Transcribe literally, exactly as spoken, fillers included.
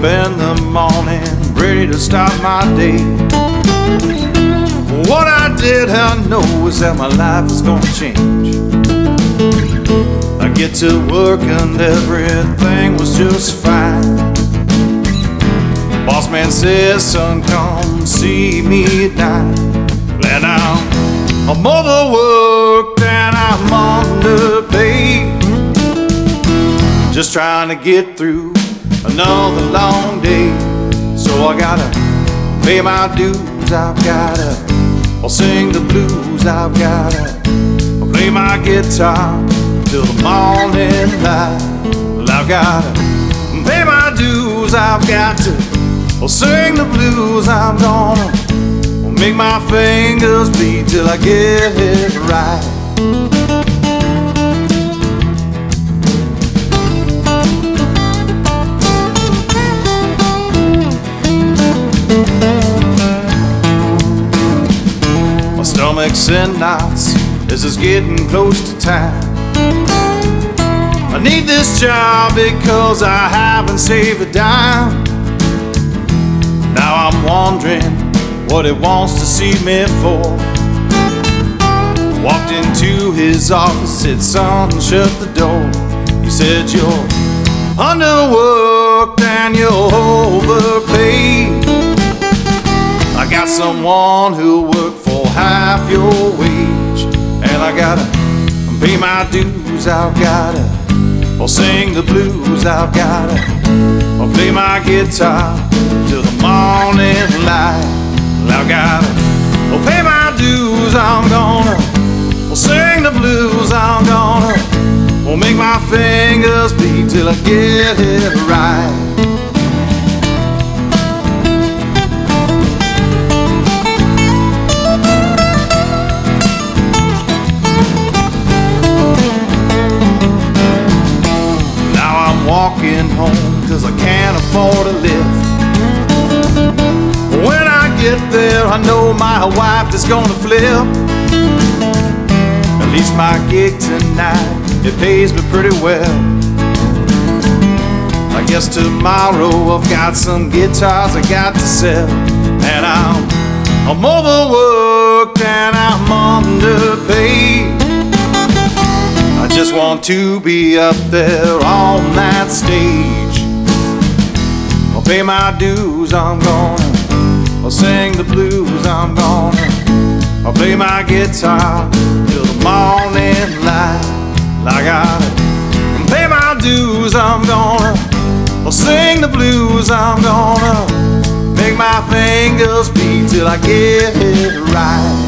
in the morning, ready to start my day. What I did I know is that my life is gonna change. I get to work and everything was just fine. Boss man says, son, come see me at night. And I'm, I'm overworked and I'm underpaid, just trying to get through another long day. So I gotta pay my dues, I've gotta I'll sing the blues, I've gotta I'll play my guitar till the morning light. Well, I've gotta pay my dues, I've got to I'll sing the blues, I'm gonna I'll make my fingers bleed till I get it right. My stomach's in knots, this is getting close to time. I need this job because I haven't saved a dime. Now I'm wondering what it wants to see me for. Walked into his office, said, son, shut the door. He said, you're underworked and you're overpaid. I got someone who'll work for half your wage. And I gotta pay my dues, I've gotta I'll sing the blues, I've gotta I'll play my guitar till the morning light. I've gotta I'll pay my dues, I'm gonna I'll sing the blues, I'm gonna I'll make my fingers bleed till I get it right. Walking home cause I can't afford a lift. When I get there I know my wife is gonna flip. At least my gig tonight, it pays me pretty well. I guess tomorrow I've got some guitars I got to sell. And I'm, I'm overworked and I'm underpaid. I just want to be up there on that stage. I'll pay my dues, I'm gonna I'll sing the blues, I'm gonna I'll play my guitar till the morning light. I gotta pay my dues, I'm gonna I'll sing the blues, I'm gonna make my fingers bleed till I get it right.